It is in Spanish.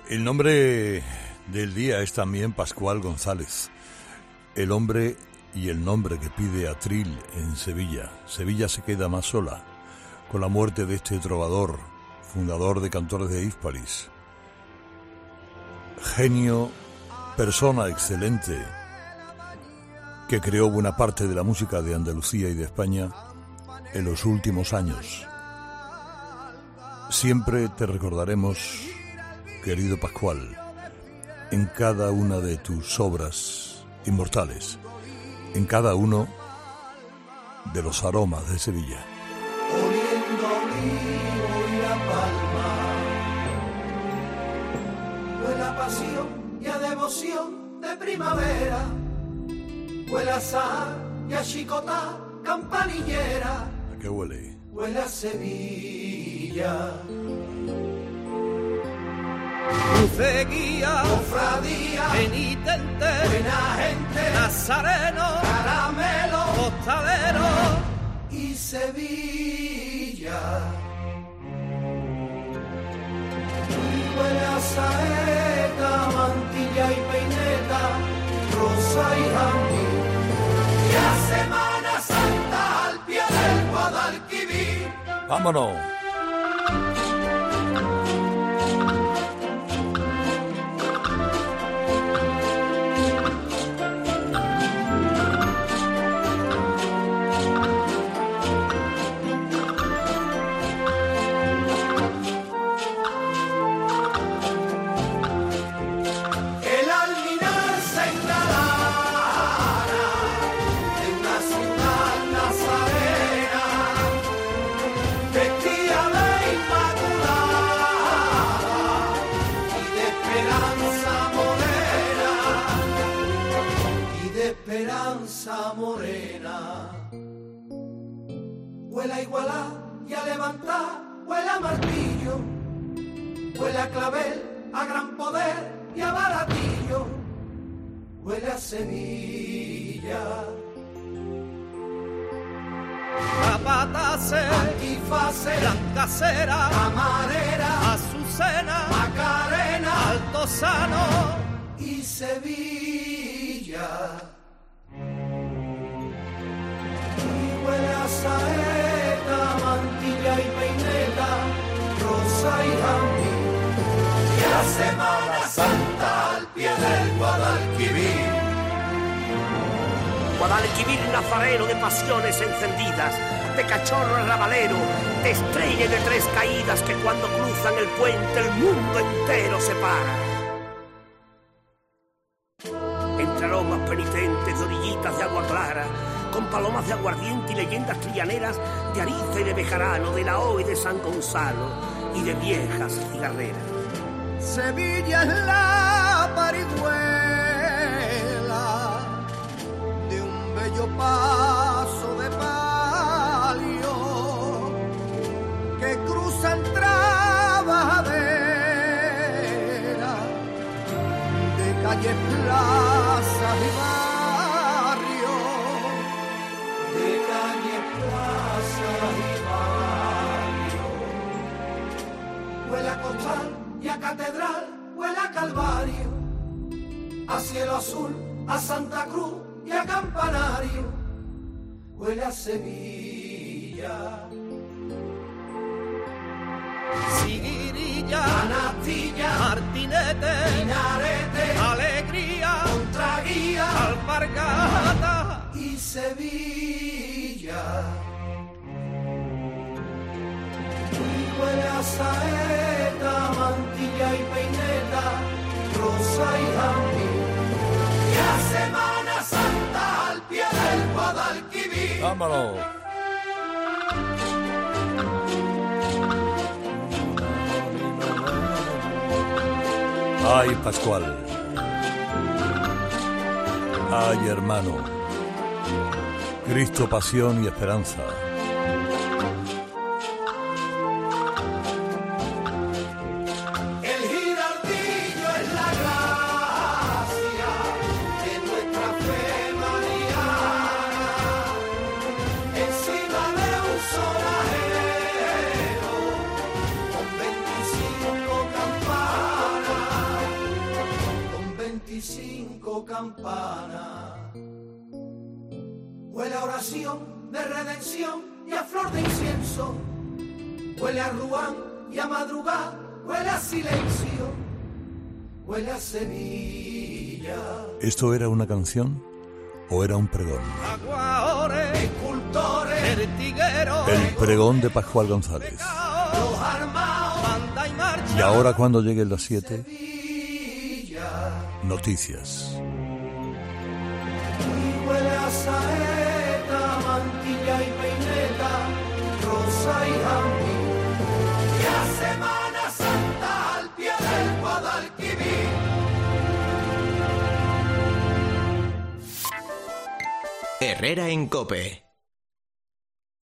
El nombre del día es también Pascual González, el hombre y el nombre que pide Atril en Sevilla. Sevilla se queda más sola con la muerte de este trovador, fundador de Cantores de Hispalis. Genio, persona excelente, que creó buena parte de la música de Andalucía y de España en los últimos años. Siempre te recordaremos, querido Pascual, en cada una de tus obras inmortales, en cada uno de los aromas de Sevilla. Oliendo olivo y la palma, huele a pasión y a devoción de primavera, huele a sal y a chicotá campanillera. ¿A qué huele? Huele a Sevilla. Cruceguía, cofradía, penitente, buena gente, nazareno, caramelo, costalero y Sevilla. Huele a saeta, mantilla y peineta, rosa y jazmín. Y a Semana Santa al pie del Guadalquivir. ¡Vámonos! Morena, huele a igualar y a levantar, huele a martillo, huele a clavel, a gran poder y a baratillo, huele a Sevilla. capatace, antifase, blancacera, camarera, azucena, macarena, altozano y Sevilla. Huele a saeta, mantilla y peineta, rosa y jazmín. Y a Semana Santa al pie del Guadalquivir. Guadalquivir nazareno de pasiones encendidas, de cachorro arrabalero, de estrella y de tres caídas que cuando cruzan el puente el mundo entero se para. Entre aromas penitentes de orillitas de agua clara, con palomas de aguardiente y leyendas trillaneras de Ariza y de Bejarano, de Lao y de San Gonzalo y de viejas cigarreras. Sevilla es la parihuela de un bello paso de palio que cruza en trabajadera de calles, plazas y barrios. De calle, plaza y barrio. Huele a costal y a catedral, huele a calvario, a cielo azul, a Santa Cruz y a campanario, huele a Sevilla. Siguirilla, Canastilla, martinete, minarete, alegría, contraguía, alpargata y Sevilla. Huele a saeta, mantilla y peineta, rosa y jazmín. Y a Semana Santa al pie del Guadalquivir. ¡Vámonos! ¡Ay, Pascual! ¡Ay, hermano! Cristo, pasión y esperanza. El girardillo es la gracia de nuestra fe mariana. Encima de un solajero con 25 campanas. cinco campanas. Huele a oración de redención y a flor de incienso. Huele a ruán y a madrugada, huele a silencio, huele a Sevilla. ¿Esto era una canción o era un pregón? Aguadores, Escultores, pertigueros, El pregón de Pascual González. los armados, banda y marcha. Y ahora cuando lleguen las 7, Sevilla. noticias. Y huele a saeta, mantilla y peineta, rosa y jazmín. Y a Semana Santa al pie del Guadalquivir. Herrera en COPE.